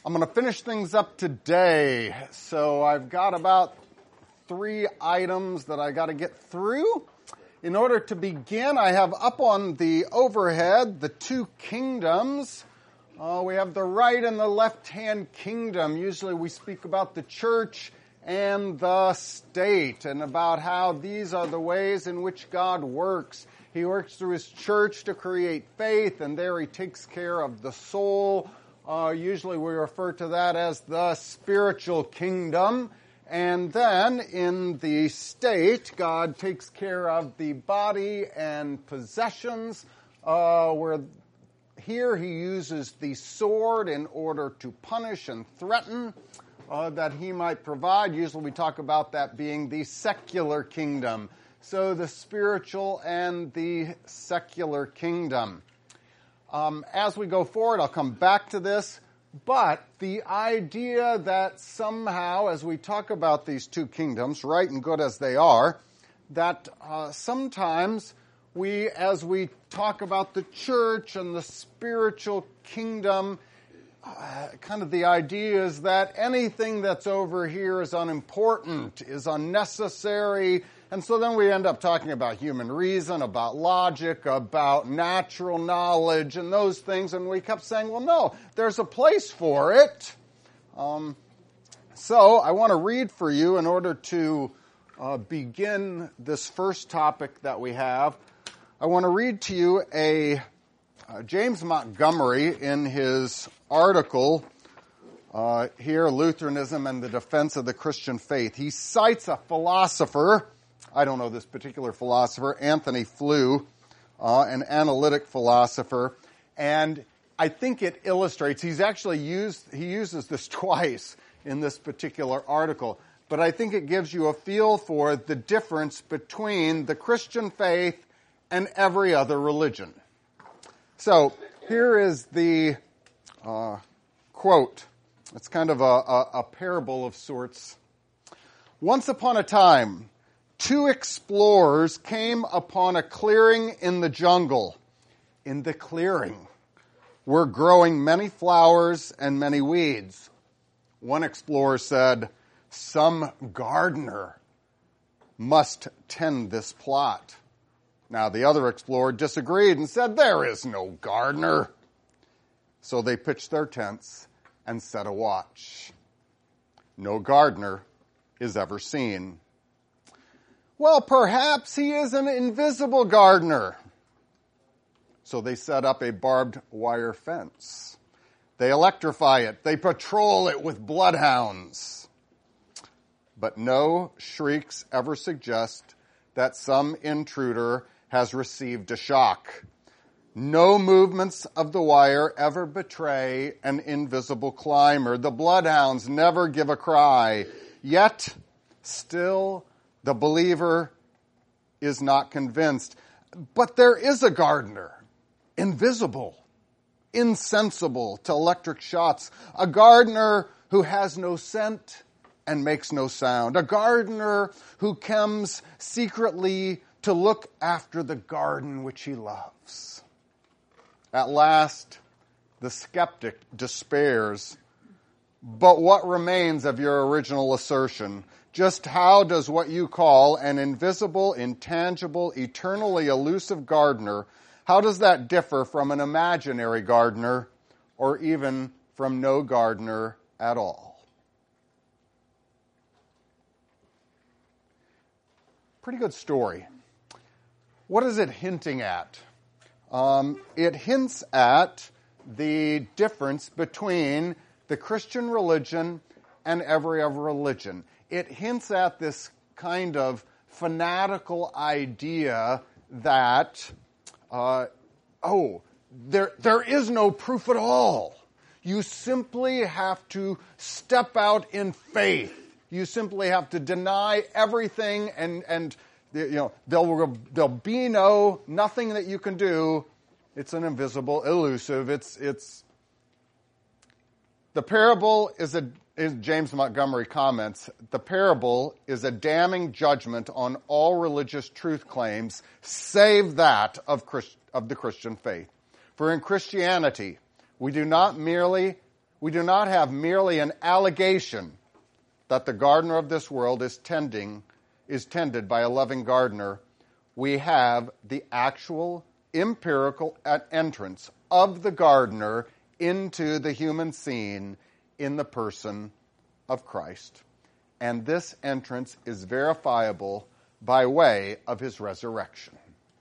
I'm going to finish things up today. So I've got about 3 items that I got to get through. In order to begin, I have up on the overhead the 2 kingdoms. We have the right and the left-hand kingdom. Usually we speak about the church and the state and about how these are the ways in which God works. He works through His church to create faith, and there He takes care of the soul. Usually we refer to that as the spiritual kingdom. And then in the state, God takes care of the body and possessions, where here He uses the sword in order to punish and threaten that He might provide. Usually we talk about that being the secular kingdom. So the spiritual and the secular kingdom. As we go forward, I'll come back to this, but the idea that somehow, as we talk about these 2 kingdoms, right and good as they are, that sometimes as we talk about the church and the spiritual kingdom, kind of the idea is that anything that's over here is unimportant, is unnecessary. And so then we end up talking about human reason, about logic, about natural knowledge, and those things. And we kept saying, well, no, there's a place for it. So I want to read for you in order to begin this first topic that we have. I want to read to you James Montgomery in his article here, Lutheranism and the Defense of the Christian Faith. He cites a philosopher. I don't know this particular philosopher, Anthony Flew, an analytic philosopher, and I think it illustrates, he uses this twice in this particular article, but I think it gives you a feel for the difference between the Christian faith and every other religion. So here is the quote. It's kind of a parable of sorts. Once upon a time, 2 explorers came upon a clearing in the jungle. In the clearing were growing many flowers and many weeds. One explorer said, "Some gardener must tend this plot." Now the other explorer disagreed and said, "There is no gardener." So they pitched their tents and set a watch. No gardener is ever seen. "Well, perhaps he is an invisible gardener." So they set up a barbed wire fence. They electrify it. They patrol it with bloodhounds. But no shrieks ever suggest that some intruder has received a shock. No movements of the wire ever betray an invisible climber. The bloodhounds never give a cry. Yet, still, the believer is not convinced. But there is a gardener, invisible, insensible to electric shots, a gardener who has no scent and makes no sound, a gardener who comes secretly to look after the garden which he loves. At last, the skeptic despairs. But what remains of your original assertion? Just how does what you call an invisible, intangible, eternally elusive gardener, how does that differ from an imaginary gardener or even from no gardener at all? Pretty good story. What is it hinting at? It hints at the difference between the Christian religion and every other religion. It hints at this kind of fanatical idea that, there is no proof at all. You simply have to step out in faith. You simply have to deny everything and there'll be nothing that you can do. It's an invisible, elusive. The parable is James Montgomery comments, the parable is a damning judgment on all religious truth claims, save that of the Christian faith. For in Christianity, we do not merely We do not have merely an allegation that the gardener of this world is tended by a loving gardener. We have the actual empirical entrance of the gardener into the human scene in the person of Christ. And this entrance is verifiable by way of his resurrection.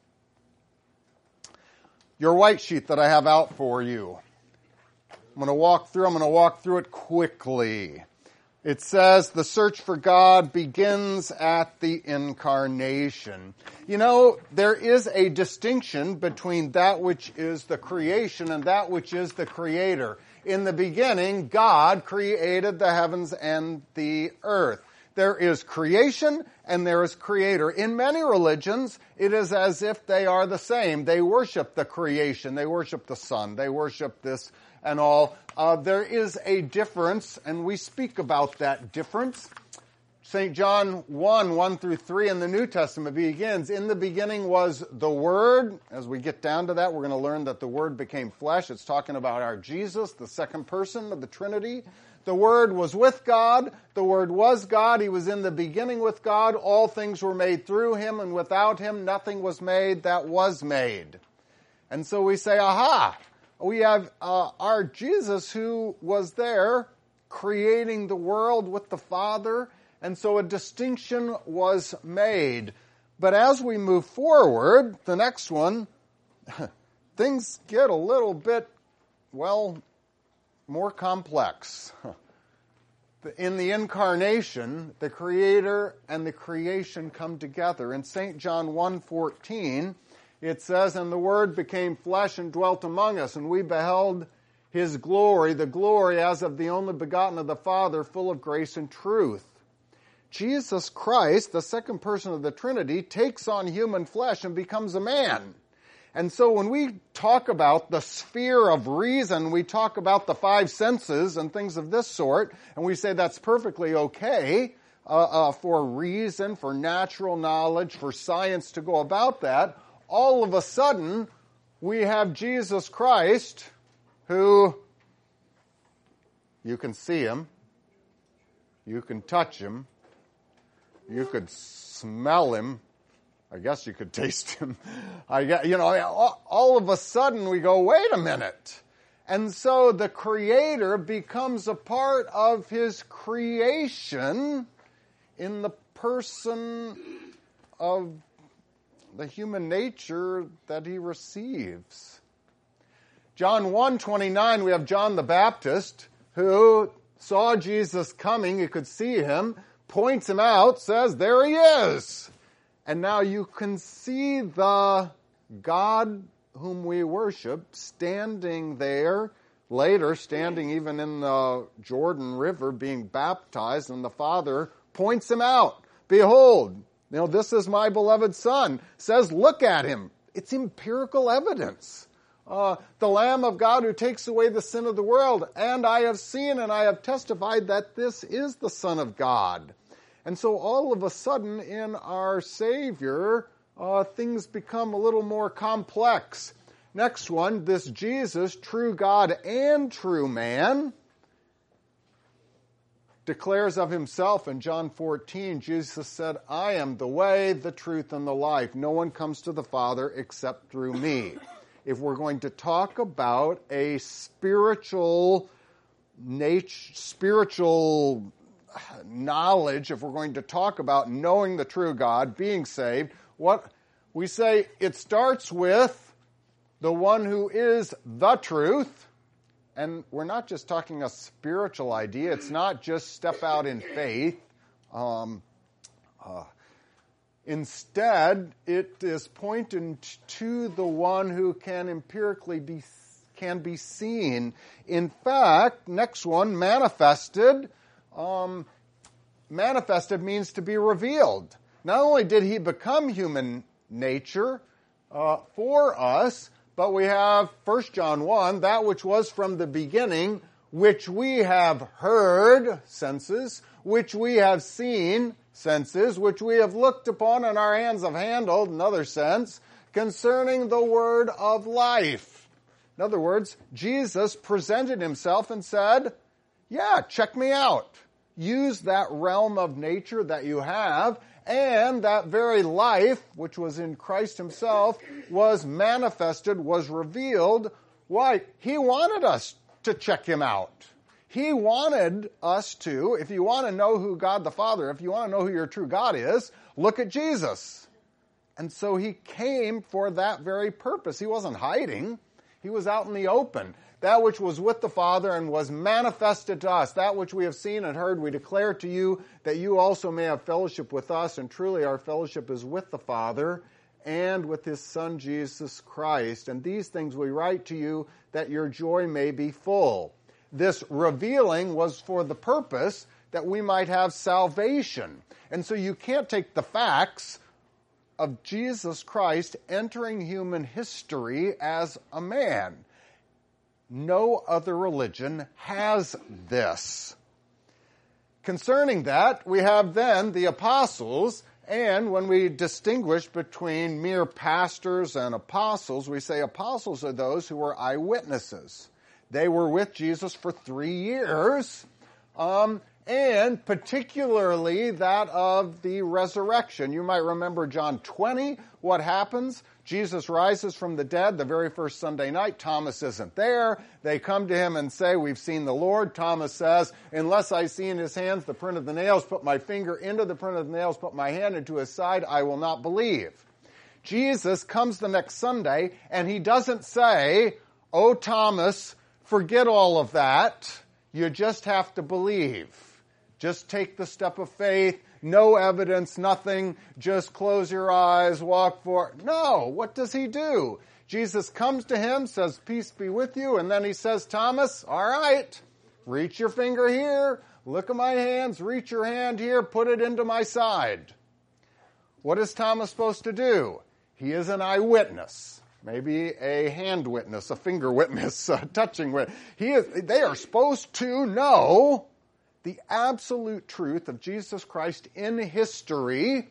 Your white sheet that I have out for you, I'm going to walk through it quickly. It says the search for God begins at the incarnation. You know, there is a distinction between that which is the creation and that which is the creator. In the beginning, God created the heavens and the earth. There is creation and there is creator. In many religions, it is as if they are the same. They worship the creation. They worship the sun. They worship this and all. There is a difference, and we speak about that difference. St. John 1:1-3 in the New Testament begins, in the beginning was the Word. As we get down to that, we're going to learn that the Word became flesh. It's talking about our Jesus, the second person of the Trinity. The Word was with God. The Word was God. He was in the beginning with God. All things were made through him, and without him nothing was made that was made. And so we say, aha! We have our Jesus who was there creating the world with the Father, and so a distinction was made. But as we move forward, the next one, things get a little bit, more complex. In the incarnation, the Creator and the creation come together. In St. John 1:14, it says, and the Word became flesh and dwelt among us, and we beheld his glory, the glory as of the only begotten of the Father, full of grace and truth. Jesus Christ, the second person of the Trinity, takes on human flesh and becomes a man. And so when we talk about the sphere of reason, we talk about the five senses and things of this sort, and we say that's perfectly okay for reason, for natural knowledge, for science to go about that. All of a sudden, we have Jesus Christ, who you can see him, you can touch him, you could smell him, I guess you could taste him. All of a sudden we go, wait a minute. And so the Creator becomes a part of his creation in the person of the human nature that he receives. John 1:29, we have John the Baptist, who saw Jesus coming, he could see him, points him out, says, there he is. And now you can see the God whom we worship standing there, later standing even in the Jordan River being baptized, and the Father points him out. Behold, this is my beloved Son. Says, look at him. It's empirical evidence. The Lamb of God who takes away the sin of the world. And I have seen and I have testified that this is the Son of God. And so all of a sudden in our Savior, things become a little more complex. Next one, this Jesus, true God and true man, declares of himself in John 14, Jesus said, I am the way, the truth, and the life. No one comes to the Father except through me. If we're going to talk about a spiritual knowledge, if we're going to talk about knowing the true God, being saved, what we say, it starts with the one who is the truth. And we're not just talking a spiritual idea. It's not just step out in faith. Instead, it is pointing to the one who can empirically be seen. In fact, next one, manifested. Manifested means to be revealed. Not only did he become human nature for us, but we have 1 John 1, that which was from the beginning, which we have heard, senses, which we have seen, senses, which we have looked upon and our hands have handled, another sense, concerning the word of life. In other words, Jesus presented himself and said, yeah, check me out. Use that realm of nature that you have, and that very life, which was in Christ himself, was manifested, was revealed. Why? He wanted us to check him out. He wanted us to, if you want to know who God the Father, if you want to know who your true God is, look at Jesus. And so he came for that very purpose. He wasn't hiding. He was out in the open. That which was with the Father and was manifested to us, that which we have seen and heard, we declare to you, that you also may have fellowship with us. And truly our fellowship is with the Father and with his Son Jesus Christ. And these things we write to you, that your joy may be full. This revealing was for the purpose that we might have salvation. And so you can't take the facts of Jesus Christ entering human history as a man. No other religion has this. Concerning that, we have then the apostles, and when we distinguish between mere pastors and apostles, we say apostles are those who were eyewitnesses. They were with Jesus for 3 years, and particularly that of the resurrection. You might remember John 20, what happens? Jesus rises from the dead the very first Sunday night. Thomas isn't there. They come to him and say, we've seen the Lord. Thomas says, unless I see in his hands the print of the nails, put my finger into the print of the nails, put my hand into his side, I will not believe. Jesus comes the next Sunday, and he doesn't say, oh, Thomas, forget all of that. You just have to believe. Just take the step of faith. No evidence, nothing. Just close your eyes, walk forward. No, what does he do? Jesus comes to him, says, peace be with you. And then he says, Thomas, all right, reach your finger here. Look at my hands. Reach your hand here. Put it into my side. What is Thomas supposed to do? He is an eyewitness. Maybe a hand witness, a finger witness, a touching witness. They are supposed to know the absolute truth of Jesus Christ in history.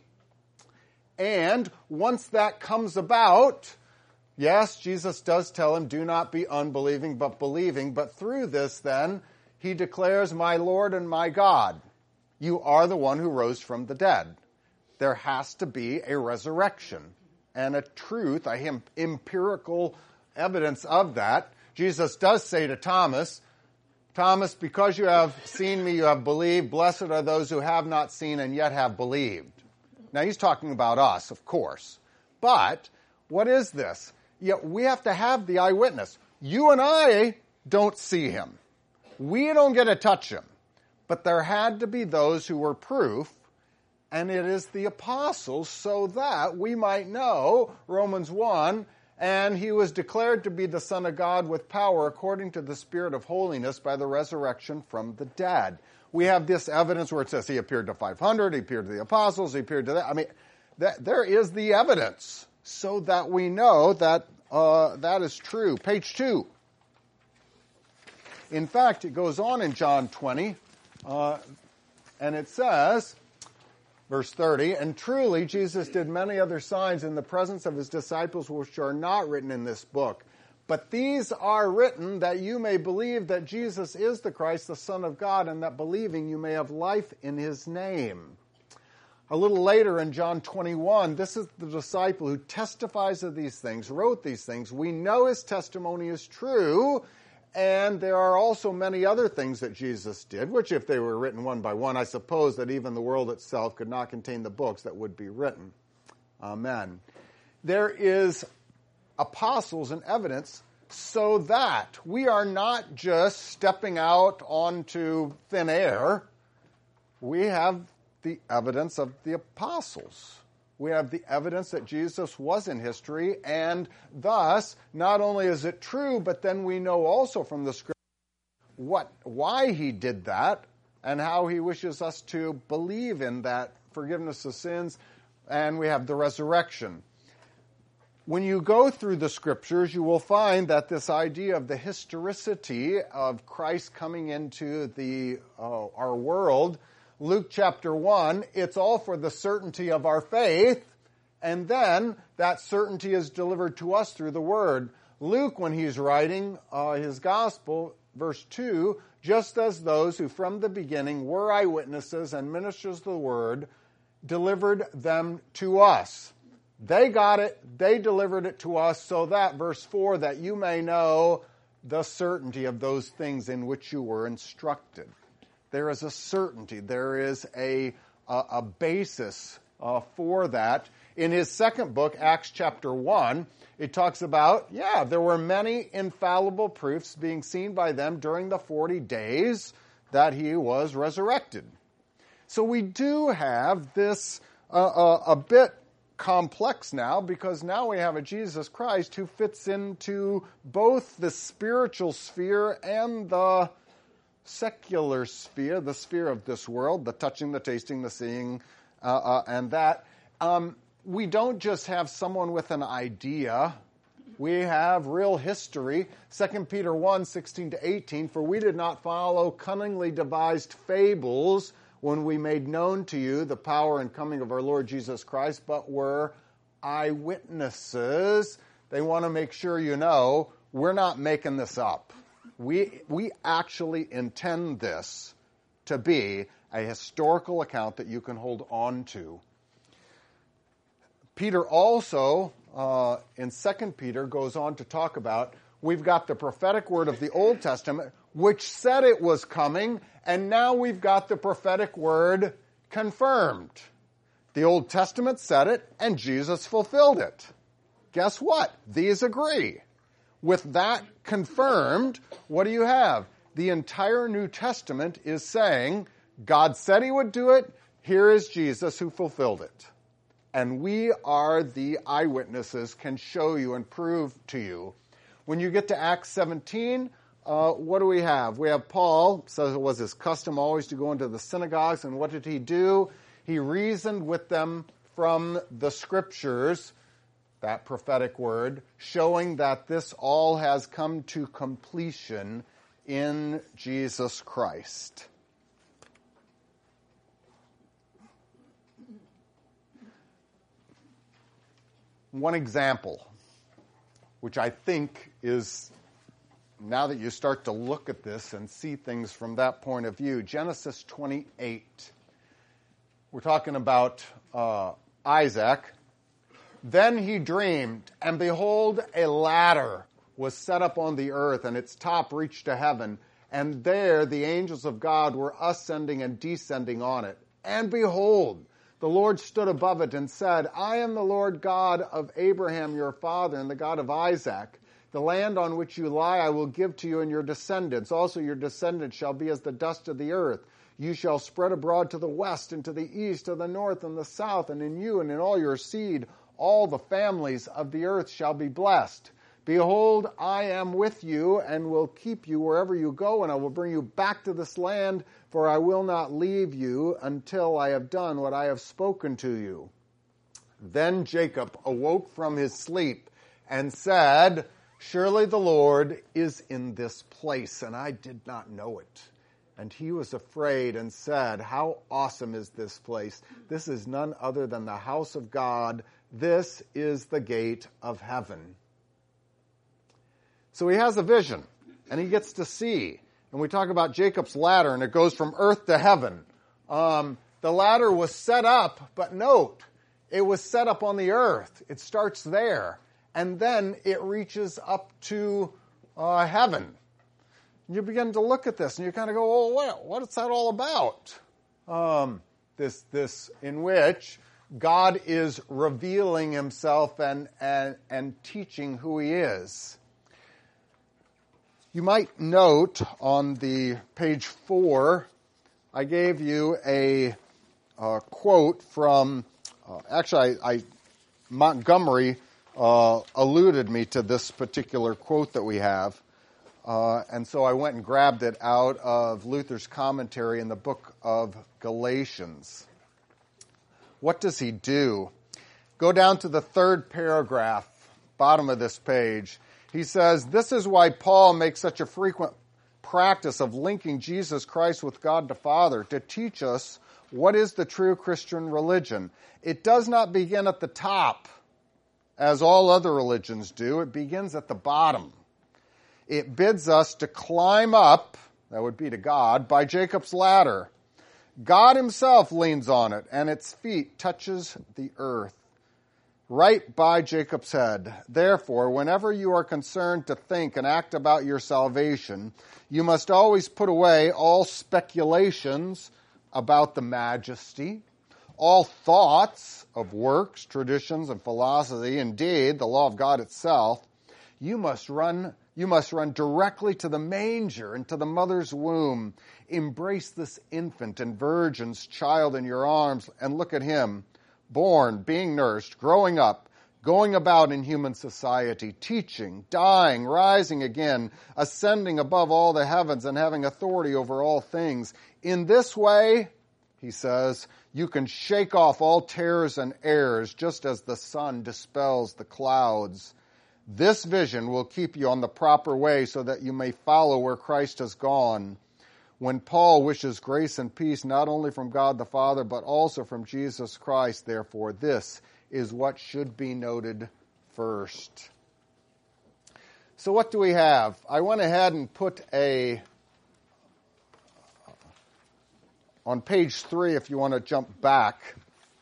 And once that comes about, yes, Jesus does tell him, do not be unbelieving, but believing. But through this, then, he declares, my Lord and my God, you are the one who rose from the dead. There has to be a resurrection and a truth, empirical evidence of that. Jesus does say to Thomas, Thomas, because you have seen me, you have believed. Blessed are those who have not seen and yet have believed. Now, he's talking about us, of course. But what is this? Yet we have to have the eyewitness. You and I don't see him. We don't get to touch him. But there had to be those who were proof, and it is the apostles, so that we might know, Romans 1, and he was declared to be the Son of God with power according to the Spirit of holiness by the resurrection from the dead. We have this evidence where it says he appeared to 500, he appeared to the apostles, he appeared to that. I mean, there is the evidence so that we know that that is true. Page 2. In fact, it goes on in John 20, and it says, verse 30, and truly Jesus did many other signs in the presence of his disciples which are not written in this book. But these are written that you may believe that Jesus is the Christ, the Son of God, and that believing you may have life in his name. A little later in John 21, this is the disciple who testifies of these things, wrote these things. We know his testimony is true, and there are also many other things that Jesus did, which if they were written one by one, I suppose that even the world itself could not contain the books that would be written. Amen. There is apostles and evidence so that we are not just stepping out onto thin air. We have the evidence of the apostles. We have the evidence that Jesus was in history, and thus, not only is it true, but then we know also from the Scripture why he did that, and how he wishes us to believe in that forgiveness of sins, and we have the resurrection. When you go through the Scriptures, you will find that this idea of the historicity of Christ coming into our world, Luke chapter 1, it's all for the certainty of our faith, and then that certainty is delivered to us through the Word. Luke, when he's writing his gospel, verse 2, just as those who from the beginning were eyewitnesses and ministers of the word delivered them to us. They got it, they delivered it to us so that, verse 4, that you may know the certainty of those things in which you were instructed. There is a certainty, there is a basis for that. In his second book, Acts chapter 1, it talks about, there were many infallible proofs being seen by them during the 40 days that he was resurrected. So we do have this a bit complex now, because now we have a Jesus Christ who fits into both the spiritual sphere and the secular sphere, the sphere of this world, the touching, the tasting, the seeing, and that. We don't just have someone with an idea. We have real history. 2 Peter 1, 16 to 18, for we did not follow cunningly devised fables when we made known to you the power and coming of our Lord Jesus Christ, but were eyewitnesses. They want to make sure you know we're not making this up. We actually intend this to be a historical account that you can hold on to. Peter also, in 2 Peter, goes on to talk about, we've got the prophetic word of the Old Testament, which said it was coming, and now we've got the prophetic word confirmed. The Old Testament said it, and Jesus fulfilled it. Guess what? These agree. With that confirmed, what do you have? The entire New Testament is saying, God said he would do it, here is Jesus who fulfilled it. And we are the eyewitnesses, can show you and prove to you. When you get to Acts 17, what do we have? We have Paul, says it was his custom always to go into the synagogues, and what did he do? He reasoned with them from the scriptures, that prophetic word, showing that this all has come to completion in Jesus Christ. One example, which I think is, now that you start to look at this and see things from that point of view, Genesis 28. We're talking about Isaac. Then he dreamed, and behold, a ladder was set up on the earth, and its top reached to heaven. And there the angels of God were ascending and descending on it. And behold, the Lord stood above it and said, I am the Lord God of Abraham your father and the God of Isaac. The land on which you lie I will give to you and your descendants. Also your descendants shall be as the dust of the earth. You shall spread abroad to the west and to the east, to the north and the south, and in you and in all your seed all the families of the earth shall be blessed. Behold, I am with you and will keep you wherever you go, and I will bring you back to this land, for I will not leave you until I have done what I have spoken to you. Then Jacob awoke from his sleep and said, surely the Lord is in this place, and I did not know it. And he was afraid and said, how awesome is this place? This is none other than the house of God. This is the gate of heaven. So he has a vision, and he gets to see. And we talk about Jacob's ladder, and it goes from earth to heaven. The ladder was set up, but note, it was set up on the earth. It starts there, and then it reaches up to heaven. You begin to look at this, and you kind of go, oh, what is that all about? This in which God is revealing himself and teaching who he is. You might note on the page 4, I gave you a quote from, Montgomery alluded me to this particular quote that we have. And so I went and grabbed it out of Luther's commentary in the book of Galatians. What does he do? Go down to the third paragraph, bottom of this page. He says, this is why Paul makes such a frequent practice of linking Jesus Christ with God the Father to teach us what is the true Christian religion. It does not begin at the top, as all other religions do, it begins at the bottom. It bids us to climb up, that would be to God, by Jacob's ladder. God himself leans on it, and its feet touches the earth, right by Jacob's head. Therefore, whenever you are concerned to think and act about your salvation, you must always put away all speculations about the majesty, all thoughts of works, traditions, and philosophy, indeed, the law of God itself. You must run directly to the manger and to the mother's womb. Embrace this infant and virgin's child in your arms and look at him, born, being nursed, growing up, going about in human society, teaching, dying, rising again, ascending above all the heavens and having authority over all things. In this way, he says, you can shake off all terrors and errors just as the sun dispels the clouds. This vision will keep you on the proper way so that you may follow where Christ has gone. When Paul wishes grace and peace not only from God the Father, but also from Jesus Christ, therefore, this is what should be noted first. So what do we have? I went ahead and put on page 3, if you want to jump back.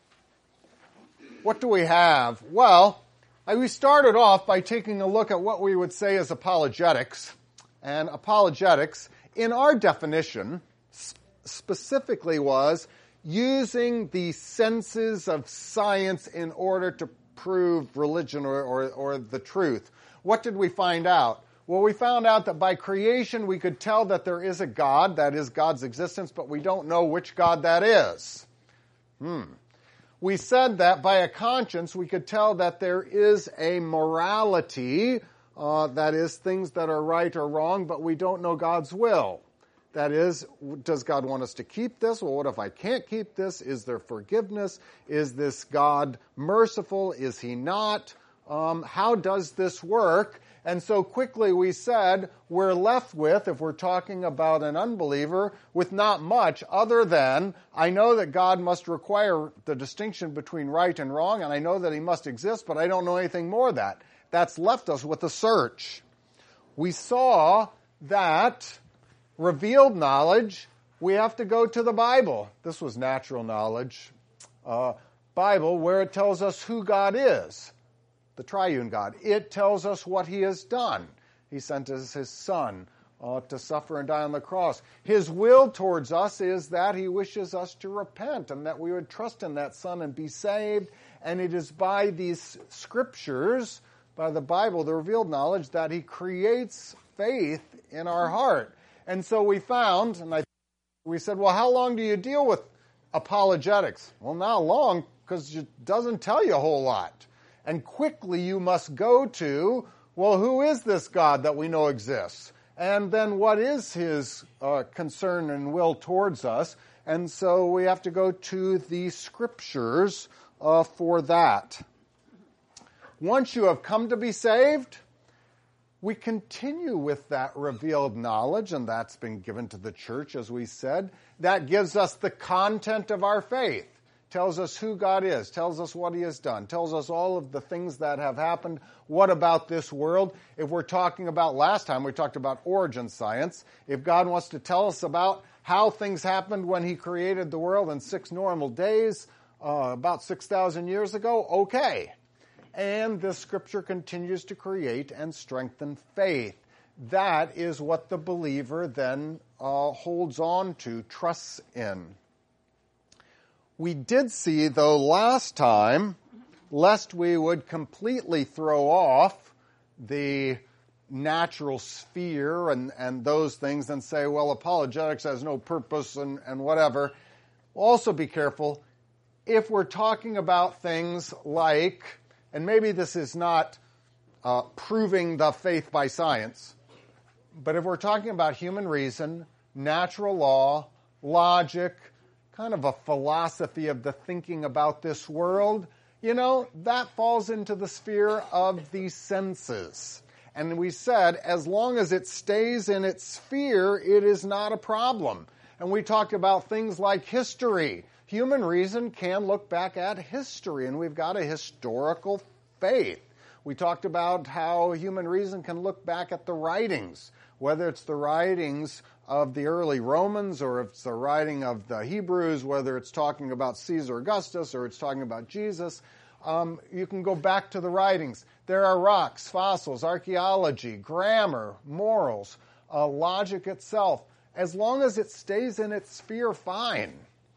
What do we have? Well, we started off by taking a look at what we would say is apologetics. And apologetics, in our definition, specifically was using the senses of science in order to prove religion or the truth. What did we find out? Well, we found out that by creation we could tell that there is a God, that is God's existence, but we don't know which God that is. We said that by a conscience we could tell that there is a morality, that is things that are right or wrong, but we don't know God's will. That is, does God want us to keep this? Well, what if I can't keep this? Is there forgiveness? Is this God merciful? Is he not? How does this work? And so quickly we said we're left with, if we're talking about an unbeliever, with not much other than, I know that God must require the distinction between right and wrong, and I know that he must exist, but I don't know anything more that. That's left us with a search. We saw that revealed knowledge, we have to go to the Bible. This was natural knowledge. Bible, where it tells us who God is. The triune God. It tells us what he has done. He sent us his son to suffer and die on the cross. His will towards us is that he wishes us to repent and that we would trust in that son and be saved. And it is by these scriptures, by the Bible, the revealed knowledge, that he creates faith in our heart. And so we found, and we said, well, how long do you deal with apologetics? Well, not long, because it doesn't tell you a whole lot. And quickly you must go to, well, who is this God that we know exists? And then what is his concern and will towards us? And so we have to go to the scriptures for that. Once you have come to be saved, we continue with that revealed knowledge, and that's been given to the church, as we said. That gives us the content of our faith. Tells us who God is, tells us what he has done, tells us all of the things that have happened. What about this world? If we're talking about, last time we talked about origin science, if God wants to tell us about how things happened when he created the world in 6 normal days, about 6,000 years ago, okay. And the scripture continues to create and strengthen faith. That is what the believer then holds on to, trusts in. We did see, though, last time, lest we would completely throw off the natural sphere and those things and say, well, apologetics has no purpose and whatever. Also be careful, if we're talking about things like, and maybe this is not proving the faith by science, but if we're talking about human reason, natural law, logic, kind of a philosophy of the thinking about this world, that falls into the sphere of the senses. And we said, as long as it stays in its sphere, it is not a problem. And we talked about things like history. Human reason can look back at history, and we've got a historical faith. We talked about how human reason can look back at the writings, whether it's the writings of the early Romans or if it's the writing of the Hebrews, whether it's talking about Caesar Augustus or it's talking about Jesus. You can go back to the writings. There are rocks, fossils, archaeology, grammar, morals, logic itself. As long as it stays in its sphere, fine.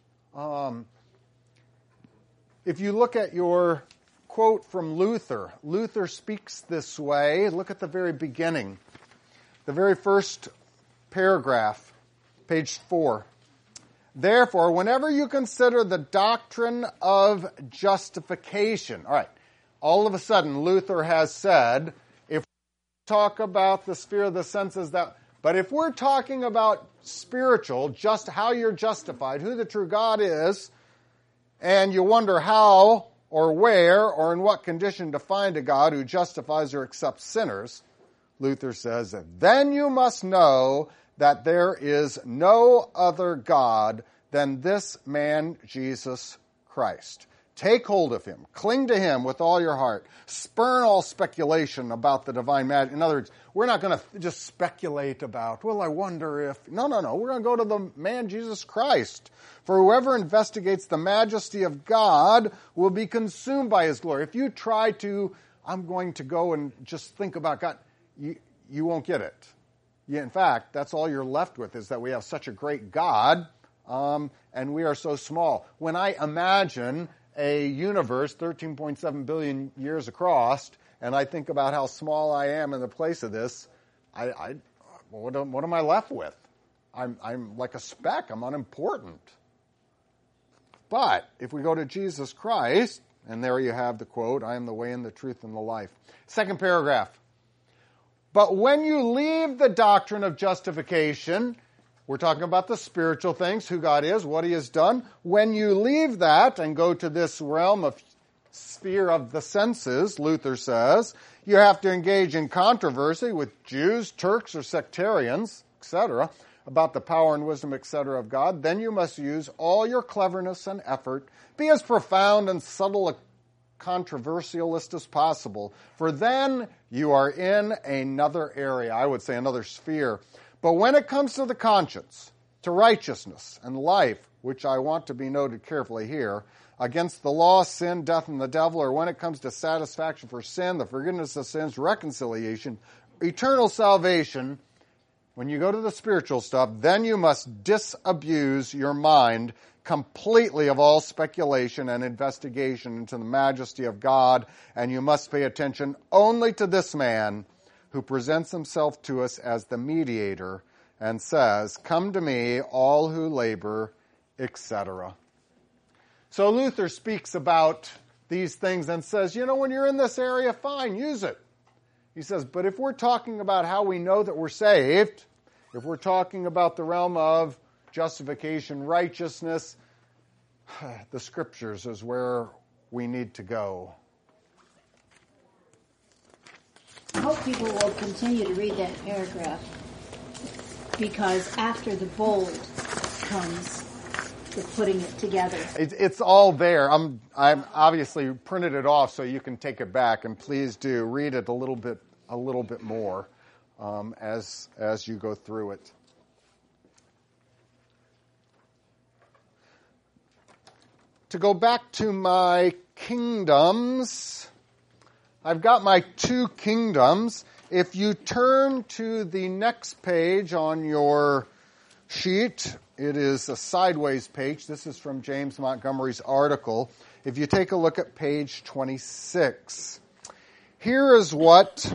If you look at your quote from Luther, Luther speaks this way. Look at the very beginning. The very first paragraph, page 4. Therefore, whenever you consider the doctrine of justification, all right, all of a sudden Luther has said, if we talk about the sphere of the senses, but if we're talking about spiritual, just how you're justified, who the true God is, and you wonder how or where or in what condition to find a God who justifies or accepts sinners, Luther says, then you must know that there is no other God than this man, Jesus Christ. Take hold of him. Cling to him with all your heart. Spurn all speculation about the divine majesty. In other words, we're not going to just speculate about, well, I wonder if... No. We're going to go to the man, Jesus Christ. For whoever investigates the majesty of God will be consumed by his glory. If you try to, I'm going to go and just think about God, you won't get it. In fact, that's all you're left with is that we have such a great God, and we are so small. When I imagine a universe 13.7 billion years across, and I think about how small I am in the place of this, what am I left with? I'm like a speck. I'm unimportant. But if we go to Jesus Christ, and there you have the quote, I am the way and the truth and the life. Second paragraph. But when you leave the doctrine of justification, we're talking about the spiritual things, who God is, what he has done. When you leave that and go to this realm of sphere of the senses, Luther says, you have to engage in controversy with Jews, Turks, or sectarians, etc., about the power and wisdom, etc., of God. Then you must use all your cleverness and effort. Be as profound and subtle a controversialist as possible, for then you are in another area, I would say another sphere. But when it comes to the conscience, to righteousness and life, which I want to be noted carefully here, against the law, sin, death, and the devil, or when it comes to satisfaction for sin, the forgiveness of sins, reconciliation, eternal salvation, when you go to the spiritual stuff, then you must disabuse your mind completely of all speculation and investigation into the majesty of God, and you must pay attention only to this man who presents himself to us as the mediator and says, come to me, all who labor, etc. So Luther speaks about these things and says, when you're in this area, fine, use it. He says, but if we're talking about how we know that we're saved, if we're talking about the realm of justification, righteousness, the Scriptures is where we need to go. I hope people will continue to read that paragraph, because after the bold comes the putting it together. It's all there. I'm obviously printed it off so you can take it back, and please do read it a little bit more as you go through it. To go back to my kingdoms, I've got my two kingdoms. If you turn to the next page on your sheet, it is a sideways page. This is from James Montgomery's article. If you take a look at page 26, here is what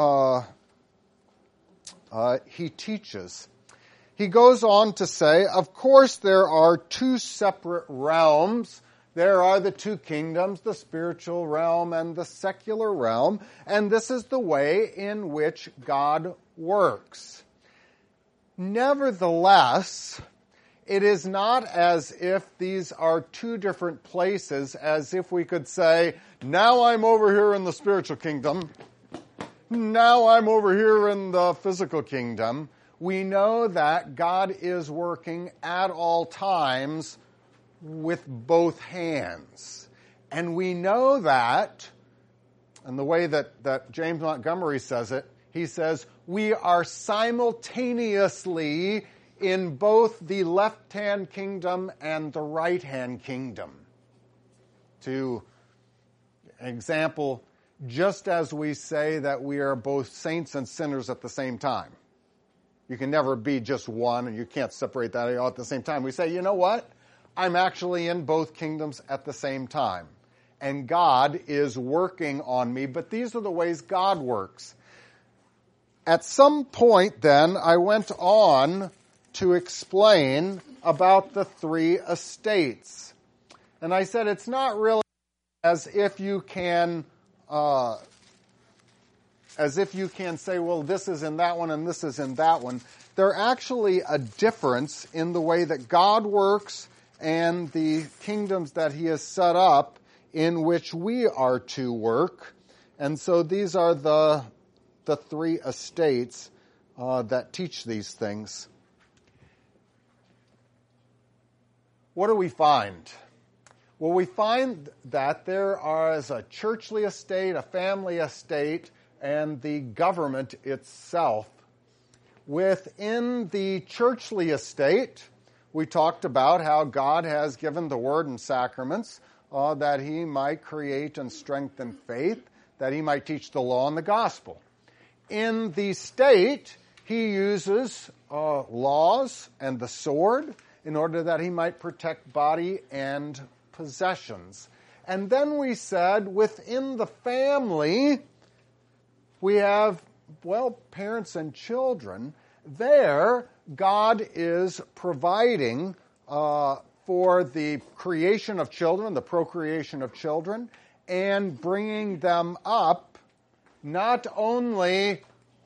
he teaches. He goes on to say, of course, there are two separate realms. There are the two kingdoms, the spiritual realm and the secular realm, and this is the way in which God works. Nevertheless, it is not as if these are two different places, as if we could say, now I'm over here in the spiritual kingdom, now I'm over here in the physical kingdom. We know that God is working at all times with both hands. And we know that and the way that James Montgomery says it, he says, we are simultaneously in both the left-hand kingdom and the right-hand kingdom. To example, just as we say that we are both saints and sinners at the same time. You can never be just one, and you can't separate that all at the same time. We say, you know what? I'm actually in both kingdoms at the same time. And God is working on me, but these are the ways God works. At some point, then, I went on to explain about the three estates. And I said it's not really as if you can say, well, this is in that one and this is in that one. There's actually a difference in the way that God works and the kingdoms that he has set up in which we are to work. And so these are the three estates that teach these things. What do we find? Well, we find that there is a churchly estate, a family estate, and the government itself. Within the churchly estate, we talked about how God has given the word and sacraments that he might create and strengthen faith, that he might teach the law and the gospel. In the state, he uses laws and the sword in order that he might protect body and possessions. And then we said within the family, we have, parents and children. There, God is providing for the creation of children, the procreation of children, and bringing them up not only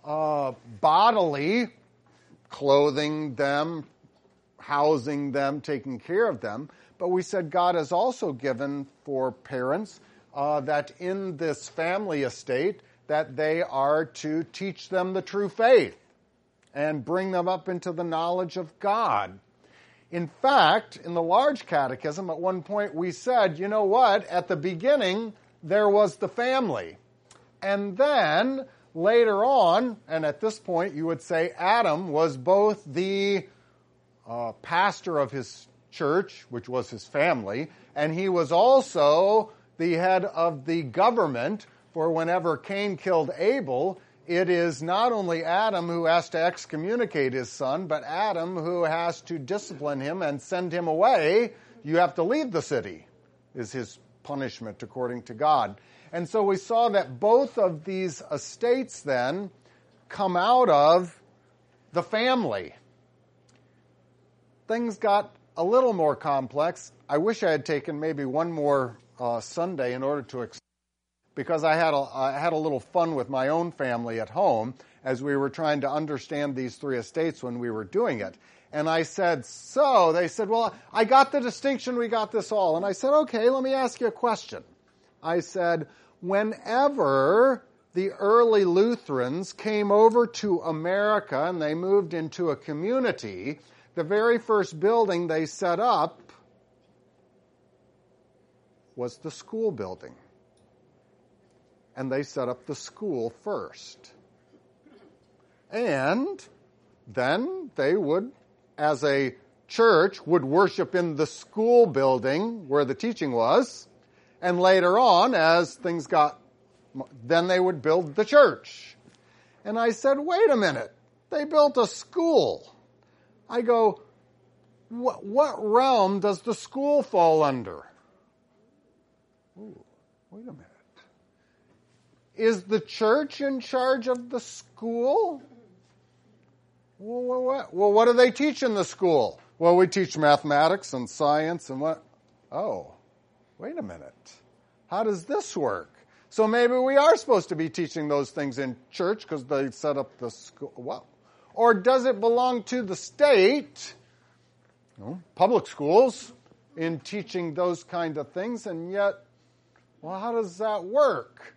bodily, clothing them, housing them, taking care of them, but we said God has also given for parents that in this family estate that they are to teach them the true faith and bring them up into the knowledge of God. In fact, in the large catechism, at one point we said, you know what, at the beginning there was the family. And then later on, and at this point you would say Adam was both the pastor of his church, which was his family, and he was also the head of the government, for whenever Cain killed Abel, it is not only Adam who has to excommunicate his son, but Adam who has to discipline him and send him away. You have to leave the city, is his punishment according to God. And so we saw that both of these estates then come out of the family. Things got a little more complex. I wish I had taken maybe one more Sunday in order to explain, because I had a little fun with my own family at home as we were trying to understand these three estates when we were doing it. And I said, so they said, well, I got the distinction, we got this all. And I said, okay, let me ask you a question. I said, whenever the early Lutherans came over to America and they moved into a community, the very first building they set up was the school building. And they set up the school first. And then they would, as a church, would worship in the school building where the teaching was. And later on, as things got, then they would build the church. And I said, wait a minute, they built a school. I go, what realm does the school fall under? Ooh, wait a minute. Is the church in charge of the school? Well, what do they teach in the school? Well, we teach mathematics and science and what? Oh, wait a minute. How does this work? So maybe we are supposed to be teaching those things in church because they set up the school. Well, or does it belong to the state, public schools, in teaching those kind of things? And yet, well, how does that work?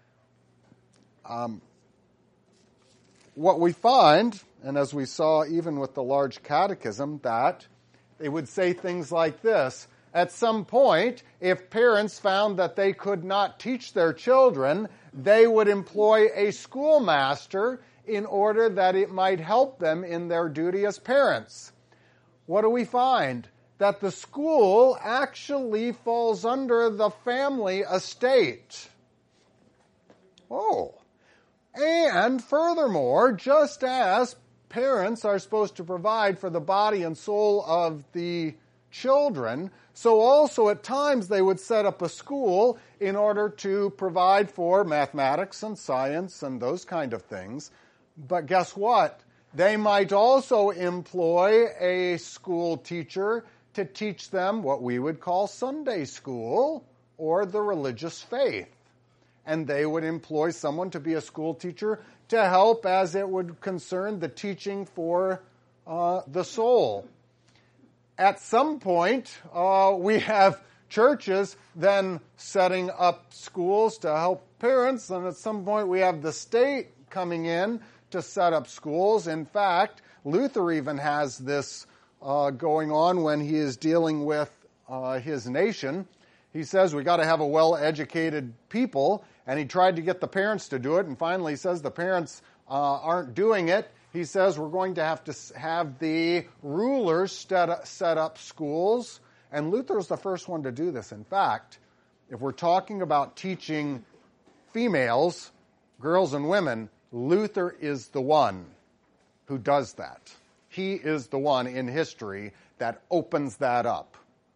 What we find, and as we saw even with the large catechism, that they would say things like this: At some point, if parents found that they could not teach their children, they would employ a schoolmaster in order that it might help them in their duty as parents. What do we find? That the school actually falls under the family estate. Oh. And furthermore, just as parents are supposed to provide for the body and soul of the children, so also at times they would set up a school in order to provide for mathematics and science and those kind of things. But guess what? They might also employ a school teacher to teach them what we would call Sunday school or the religious faith. And they would employ someone to be a school teacher to help as it would concern the teaching for the soul. At some point, we have churches then setting up schools to help parents, and at some point we have the state coming in to set up schools. In fact, Luther even has this going on when he is dealing with his nation. He says we got to have a well-educated people, and he tried to get the parents to do it, and finally he says the parents aren't doing it. He says we're going to have the rulers set up schools, and Luther is the first one to do this. In fact, if we're talking about teaching females, girls and women, Luther is the one who does that. He is the one in history that opens that up.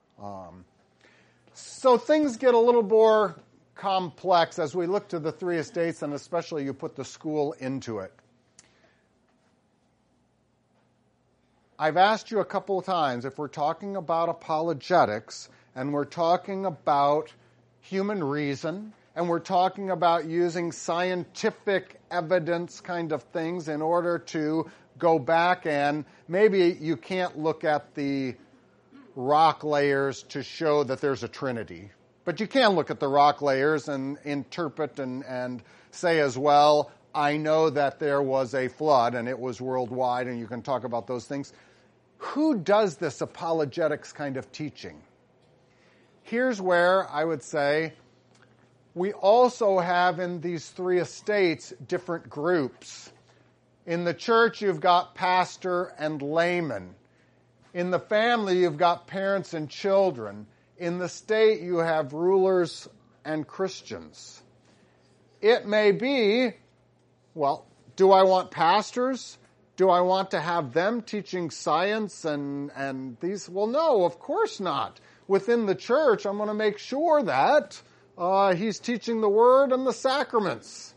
So things get a little more complex as we look to the three estates, and especially you put the school into it. I've asked you a couple of times, if we're talking about apologetics, and we're talking about human reason, and we're talking about using scientific evidence kind of things in order to go back, and maybe you can't look at the rock layers to show that there's a trinity, but you can look at the rock layers and interpret and say as well, I know that there was a flood and it was worldwide, and you can talk about those things. Who does this apologetics kind of teaching? Here's where I would say we also have in these three estates different groups. In the church, you've got pastor and layman. In the family, you've got parents and children. In the state, you have rulers and Christians. It may be, well, do I want pastors? Do I want to have them teaching science and these? Well, no, of course not. Within the church, I'm going to make sure that he's teaching the word and the sacraments.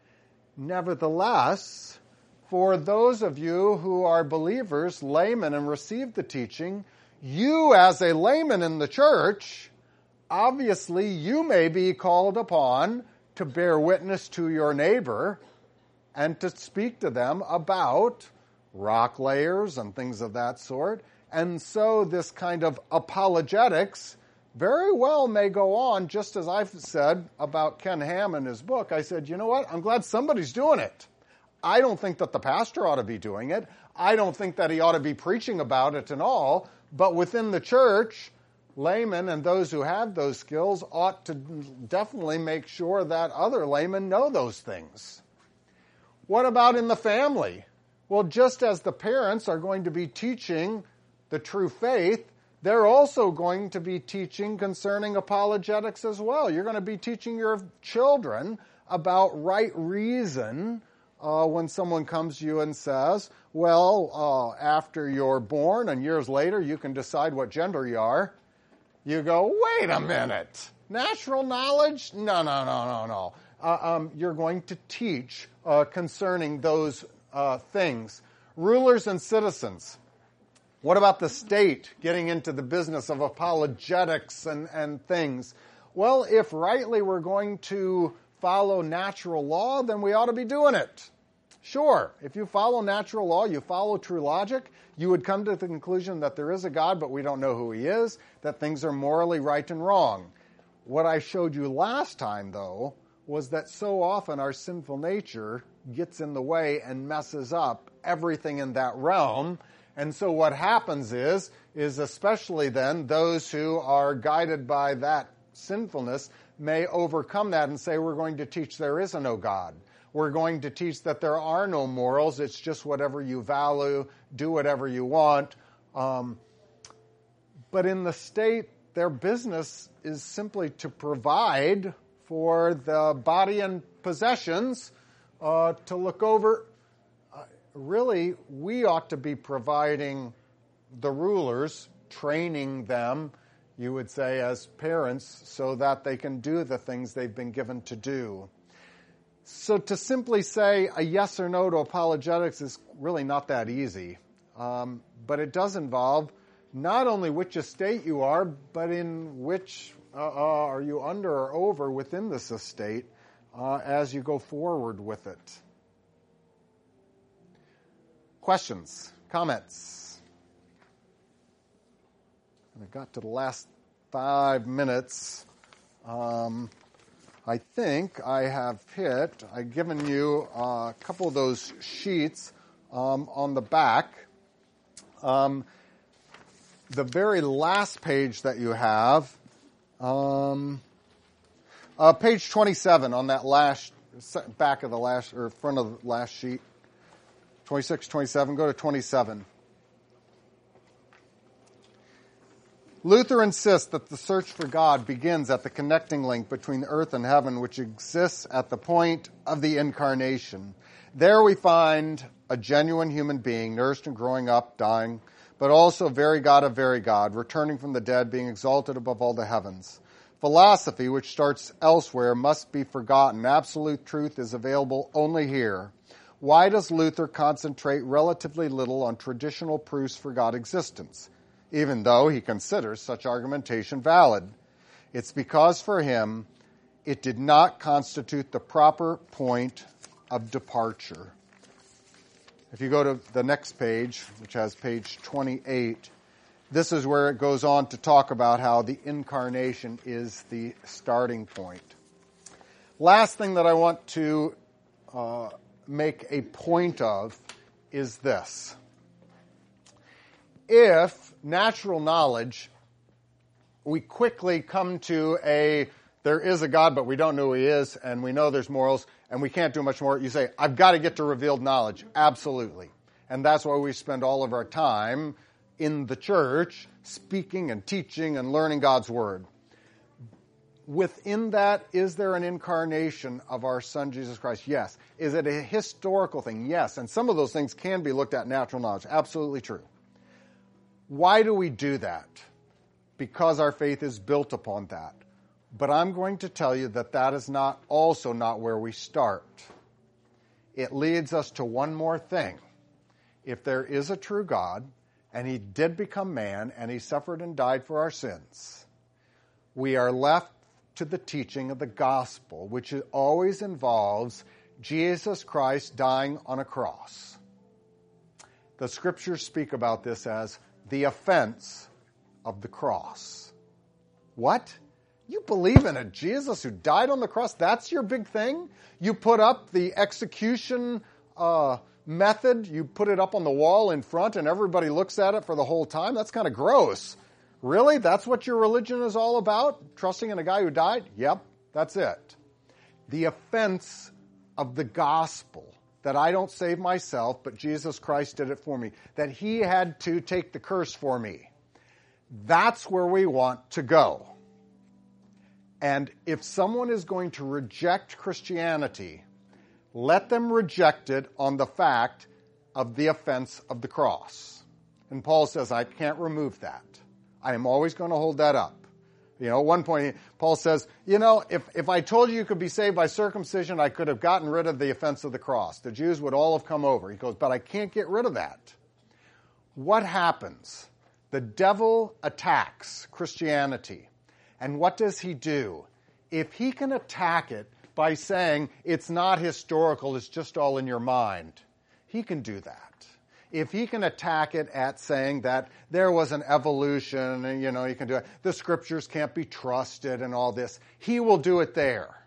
Nevertheless, for those of you who are believers, laymen, and receive the teaching, you as a layman in the church, obviously you may be called upon to bear witness to your neighbor and to speak to them about rock layers and things of that sort. And so this kind of apologetics very well may go on, just as I've said about Ken Ham in his book. I said, you know what? I'm glad somebody's doing it. I don't think that the pastor ought to be doing it. I don't think that he ought to be preaching about it and all. But within the church, laymen and those who have those skills ought to definitely make sure that other laymen know those things. What about in the family? Well, just as the parents are going to be teaching the true faith, they're also going to be teaching concerning apologetics as well. You're going to be teaching your children about right reason when someone comes to you and says, well, after you're born and years later you can decide what gender you are. You go, wait a minute. Natural knowledge? No. You're going to teach concerning those things. Rulers and citizens. What about the state getting into the business of apologetics and things? Well, if rightly we're going to follow natural law, then we ought to be doing it. Sure, if you follow natural law, you follow true logic, you would come to the conclusion that there is a God, but we don't know who he is, that things are morally right and wrong. What I showed you last time, though, was that so often our sinful nature gets in the way and messes up everything in that realm. And so what happens is especially then those who are guided by that sinfulness may overcome that and say, we're going to teach there is no God. We're going to teach that there are no morals. It's just whatever you value, do whatever you want. But in the state, their business is simply to provide for the body and possessions, to look over. Really, we ought to be providing the rulers, training them, you would say, as parents, so that they can do the things they've been given to do. So to simply say a yes or no to apologetics is really not that easy. But it does involve not only which estate you are, but in which are you under or over within this estate as you go forward with it. Questions? Comments? I got to the last 5 minutes. I think I have I've given you a couple of those sheets on the back. The very last page that you have, page 27 on that last, back of the last, or front of the last sheet. 26, 27, go to 27. Luther insists that the search for God begins at the connecting link between earth and heaven, which exists at the point of the incarnation. There we find a genuine human being, nursed and growing up, dying, but also very God of very God, returning from the dead, being exalted above all the heavens. Philosophy, which starts elsewhere, must be forgotten. Absolute truth is available only here. Why does Luther concentrate relatively little on traditional proofs for God's existence, even though he considers such argumentation valid? It's because for him, it did not constitute the proper point of departure. If you go to the next page, which has page 28, this is where it goes on to talk about how the incarnation is the starting point. Last thing that I want to make a point of is this. If natural knowledge, we quickly come to there is a God, but we don't know who he is, and we know there's morals, and we can't do much more. You say, I've got to get to revealed knowledge. Absolutely. And that's why we spend all of our time in the church speaking and teaching and learning God's word. Within that, is there an incarnation of our Son, Jesus Christ? Yes. Is it a historical thing? Yes. And some of those things can be looked at natural knowledge. Absolutely true. Why do we do that? Because our faith is built upon that. But I'm going to tell you that that is not where we start. It leads us to one more thing. If there is a true God, and he did become man, and he suffered and died for our sins, we are left to the teaching of the gospel, which always involves Jesus Christ dying on a cross. The scriptures speak about this as the offense of the cross. What? You believe in a Jesus who died on the cross? That's your big thing? You put up the execution method, you put it up on the wall in front, and everybody looks at it for the whole time? That's kind of gross. Really? That's what your religion is all about? Trusting in a guy who died? Yep, that's it. The offense of the gospel, that I don't save myself, but Jesus Christ did it for me, that he had to take the curse for me. That's where we want to go. And if someone is going to reject Christianity, let them reject it on the fact of the offense of the cross. And Paul says, I can't remove that. I am always going to hold that up. At one point, Paul says, if I told you could be saved by circumcision, I could have gotten rid of the offense of the cross. The Jews would all have come over. He goes, but I can't get rid of that. What happens? The devil attacks Christianity. And what does he do? If he can attack it by saying it's not historical, it's just all in your mind, he can do that. If he can attack it at saying that there was an evolution, and you can do it, the scriptures can't be trusted and all this, he will do it there.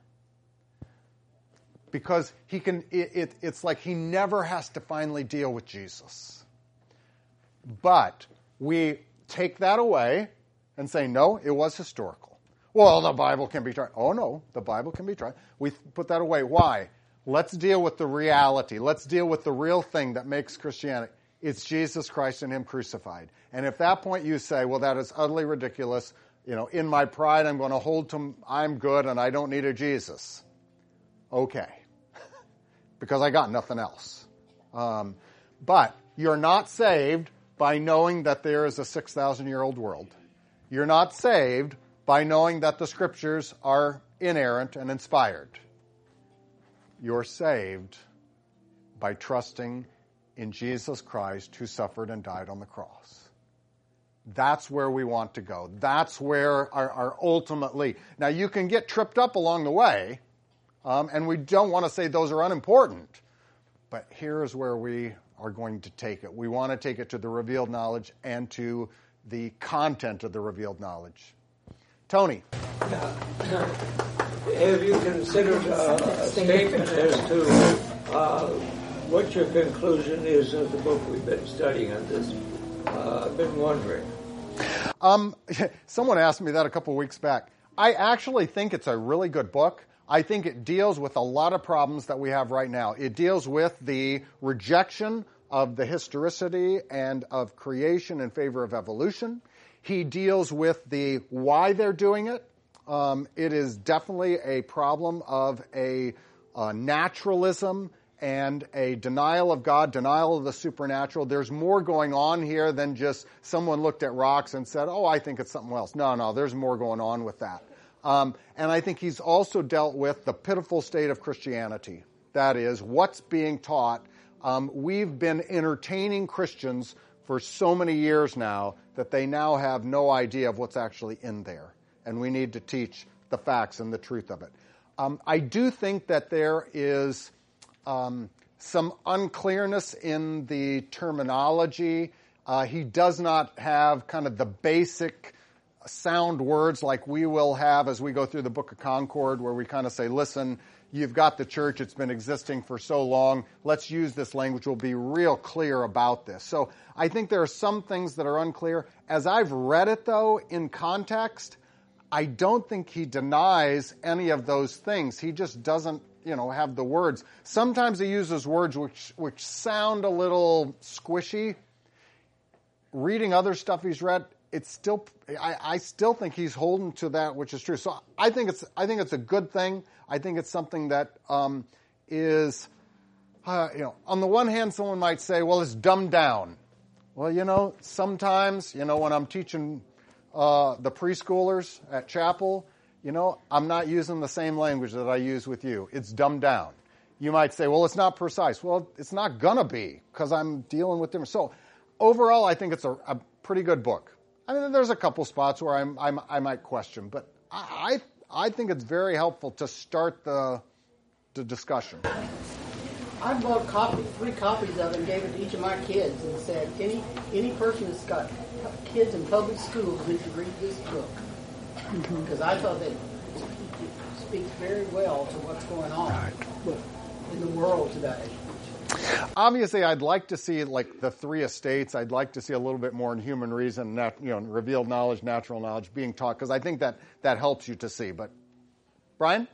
Because he can, it's like he never has to finally deal with Jesus. But we take that away and say, no, it was historical. Well, the Bible can be tried. Oh, no, the Bible can be tried. We put that away. Why? Let's deal with the reality. Let's deal with the real thing that makes Christianity. It's Jesus Christ and Him crucified. And if at that point you say, well, that is utterly ridiculous, in my pride I'm going to hold to, I'm good and I don't need a Jesus. Okay. Because I got nothing else. But you're not saved by knowing that there is a 6,000-year-old world. You're not saved by knowing that the Scriptures are inerrant and inspired. You're saved by trusting in Jesus Christ who suffered and died on the cross. That's where we want to go. That's where our ultimately... Now, you can get tripped up along the way, and we don't want to say those are unimportant, but here's where we are going to take it. We want to take it to the revealed knowledge and to the content of the revealed knowledge. Tony. Have you considered a statement as to what your conclusion is of the book we've been studying on this? I've been wondering. Someone asked me that a couple weeks back. I actually think it's a really good book. I think it deals with a lot of problems that we have right now. It deals with the rejection of the historicity and of creation in favor of evolution. He deals with the why they're doing it. It is definitely a problem of a naturalism and a denial of God, denial of the supernatural. There's more going on here than just someone looked at rocks and said, oh, I think it's something else. No, there's more going on with that. And I think he's also dealt with the pitiful state of Christianity. That is, what's being taught. We've been entertaining Christians for so many years now that they now have no idea of what's actually in there. And we need to teach the facts and the truth of it. I do think that there is some unclearness in the terminology. He does not have kind of the basic sound words like we will have as we go through the Book of Concord, where we kind of say, listen, you've got the church, it's been existing for so long, let's use this language, we'll be real clear about this. So I think there are some things that are unclear. As I've read it, though, in context, I don't think he denies any of those things. He just doesn't, have the words. Sometimes he uses words which sound a little squishy. Reading other stuff he's read, it's still, I still think he's holding to that which is true. So I think it's a good thing. I think it's something that is, on the one hand, someone might say, well, it's dumbed down. Well, sometimes, when I'm teaching the preschoolers at chapel, I'm not using the same language that I use with you. It's dumbed down. You might say, well, it's not precise. Well, it's not going to be because I'm dealing with them. So overall, I think it's a pretty good book. I mean, there's a couple spots where I might question, but I think it's very helpful to start the discussion. I bought 3 copies of it and gave it to each of my kids and said, any person that's got kids in public schools needs to read this book. Because I thought that it speaks very well to what's going on in the world today. Obviously, I'd like to see like the 3 estates. I'd like to see a little bit more in human reason, revealed knowledge, natural knowledge being taught, because I think that helps you to see. But Brian?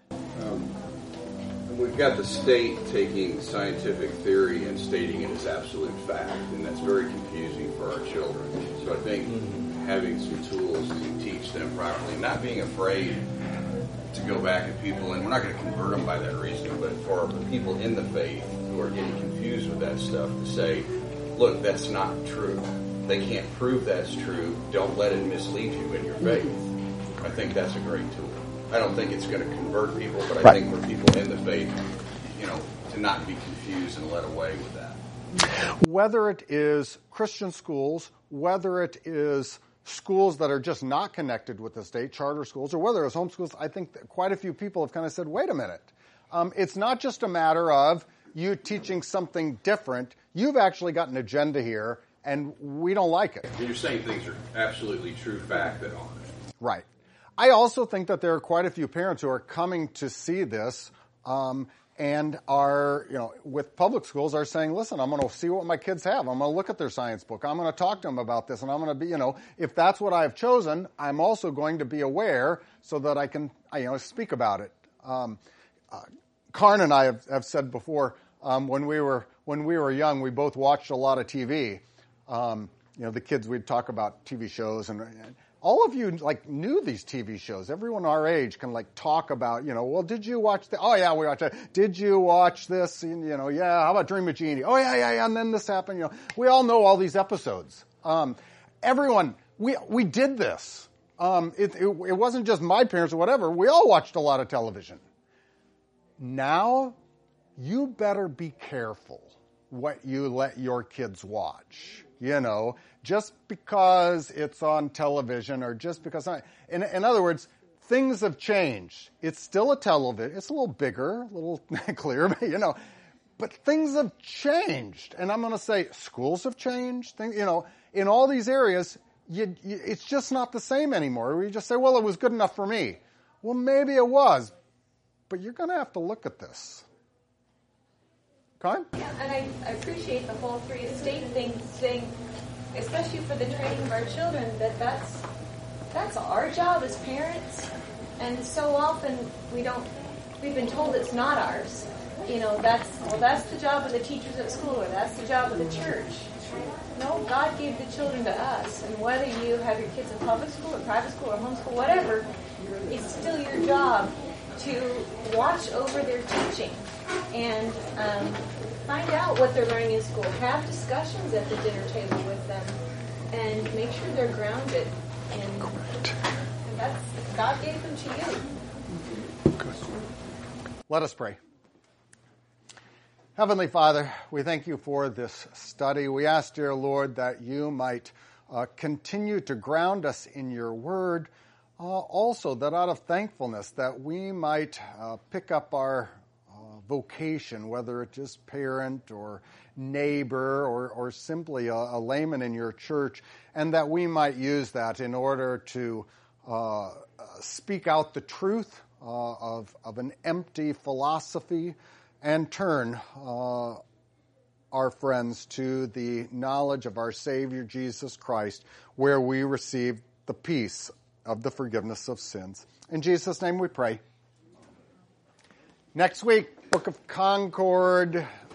We've got the state taking scientific theory and stating it as absolute fact, and that's very confusing for our children. So I think having some tools to teach them properly, not being afraid to go back at people, and we're not going to convert them by that reason, but for the people in the faith who are getting confused with that stuff, to say, look, that's not true. They can't prove that's true. Don't let it mislead you in your faith. I think that's a great tool. I don't think it's going to convert people, but I think for people in the faith, to not be confused and led away with that. Whether it is Christian schools, whether it is schools that are just not connected with the state, charter schools, or whether it's homeschools, I think that quite a few people have kind of said, wait a minute. It's not just a matter of you teaching something different. You've actually got an agenda here, and we don't like it. And you're saying things are absolutely true fact that aren't. Right. I also think that there are quite a few parents who are coming to see this and are, with public schools are saying, listen, I'm going to see what my kids have. I'm going to look at their science book. I'm going to talk to them about this, and I'm going to be, if that's what I've chosen, I'm also going to be aware so that I can, speak about it. Karn and I have said before, when we were young, we both watched a lot of TV. The kids, we'd talk about TV shows, and all of you knew these TV shows. Everyone our age can talk about, well, did you watch oh yeah, we watched that. Did you watch this? And, yeah, how about Dream of Jeannie? Oh yeah, and then this happened, We all know all these episodes. Everyone, we did this. It wasn't just my parents or whatever. We all watched a lot of television. Now, you better be careful what you let your kids watch. Just because it's on television or just because... In other words, things have changed. It's still a television. It's a little bigger, a little clearer, but things have changed. And I'm going to say schools have changed. In all these areas, it's just not the same anymore. We just say, well, it was good enough for me. Well, maybe it was, but you're going to have to look at this. Okay? Yeah, and I appreciate the whole Free Estate thing, saying, especially for the training of our children, that's our job as parents. And so often we've been told it's not ours. That's the job of the teachers at school, or that's the job of the church. No, God gave the children to us, and whether you have your kids in public school or private school or homeschool, whatever, it's still your job to watch over their teaching and find out what they're learning in school. Have discussions at the dinner table with them, and make sure they're grounded. And that's God gave them to you. Let us pray. Heavenly Father, we thank you for this study. We ask, dear Lord, that you might continue to ground us in your word. Also, that out of thankfulness, that we might pick up our vocation, whether it's just parent or neighbor or simply a layman in your church, and that we might use that in order to speak out the truth of an empty philosophy and turn our friends to the knowledge of our Savior Jesus Christ, where we receive the peace of the forgiveness of sins. In Jesus' name we pray. Next week, Book of Concord.